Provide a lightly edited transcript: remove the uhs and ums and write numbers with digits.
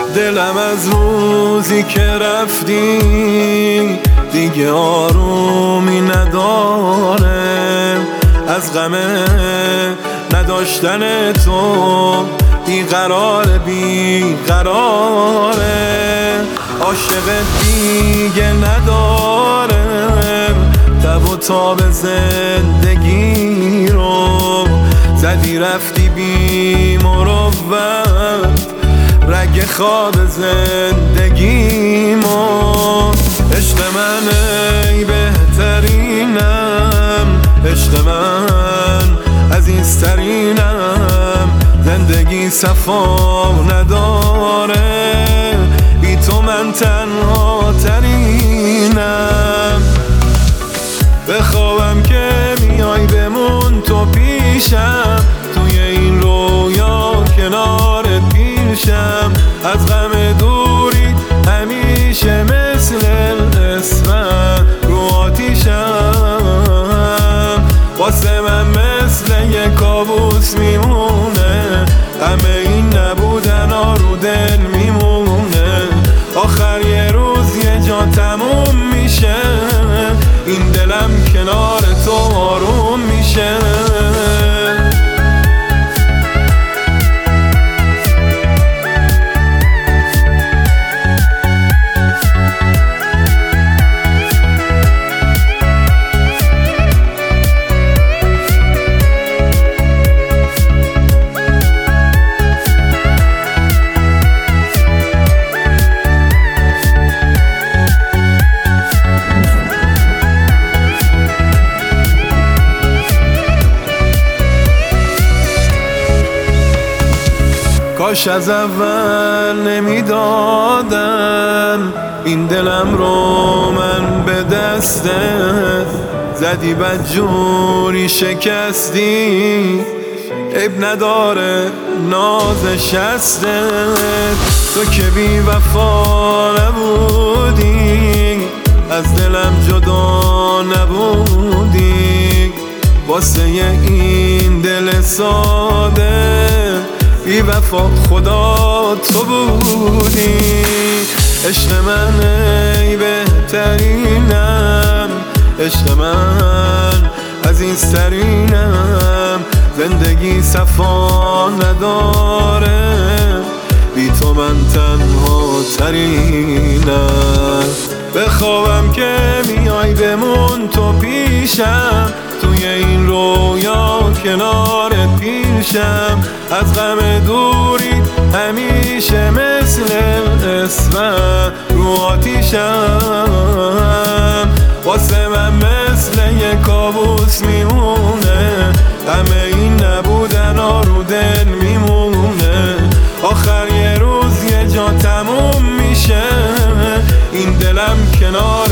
دلم از روزی که رفتی دیگه آرومی نداره، از غم نداشتن تو بیقراره عاشق دیگه ندارم، تب و تاب زندگی رو زدی رفتی بی مروت رگ خواب زندگیمو. عشق من ای بهترینم، عشق من عزیزترینم، زندگی صفا نداره بی تو من تنها ترینم. بخوابم که میای بمون تو پیشم، توی این رویا کنارت پیشم، از غم دوری همیشه مثل اسفند رو آتیشم، واسه من مثل یک کابوس میمونه، همه این نبودن ها رو دل میمونه، آخر یه روز یه جا تموم میشه، این دلم کنار تو آروم میشه. کاش از اول نمیدادم این دلم رو من به دستت، زدی بدجوری شکستی عیب نداره ناز شستت، تو که بی وفا نبودی از دلم جدا نبودی، واسه این دل ساده بی وفا خدا تو بودی. عشق من ای بهترینم، عشق من عزیزترینم، زندگی صفا نداره بی تو من تنها ترینم. بخوابم که میای بمون تو پیشم، توی این رویا کنارت پیشم، از غم دوری همیشه مثل اسفند رو آتیشم، واسه من مثل یک کابوس میمونه، همه این نبودن ها رو دل میمونه، آخر یه روز یه جا تموم میشه، این دلم کنار